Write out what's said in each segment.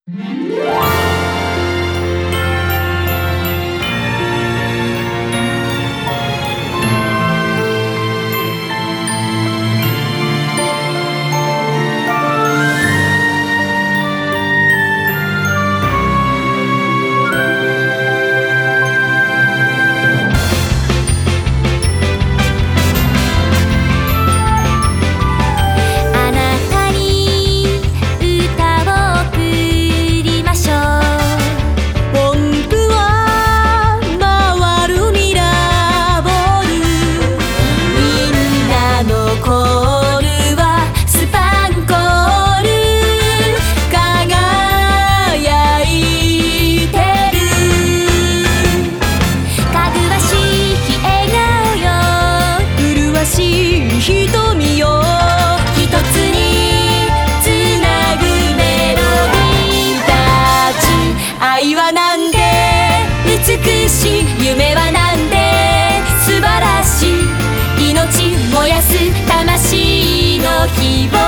瞳よ一つにつなぐメロディーたち。愛はなんで美しい、夢はなんで素晴らしい。命燃やす魂の希望、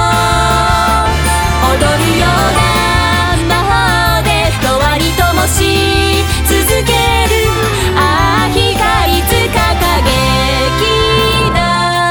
踊るような魔法で永遠に灯し続ける。ああ光いつか輝きだ。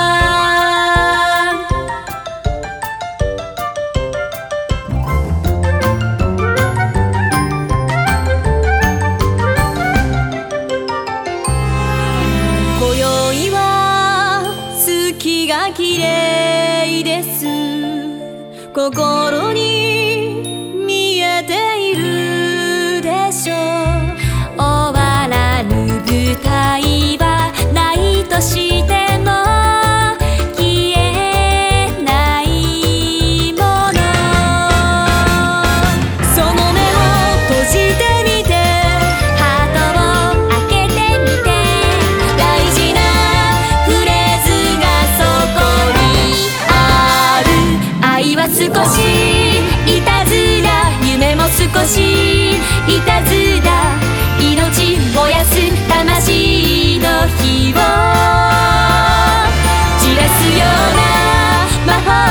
今宵は月が綺麗です。心に見えているでしょう。終わらぬ舞台はないとしても消えないもの。その目を閉じてみて、ハートを開けてみて、大事なフレーズがそこにある。愛は少しいたずら、夢も少しいたずら。命燃やす魂の火を散らすような魔法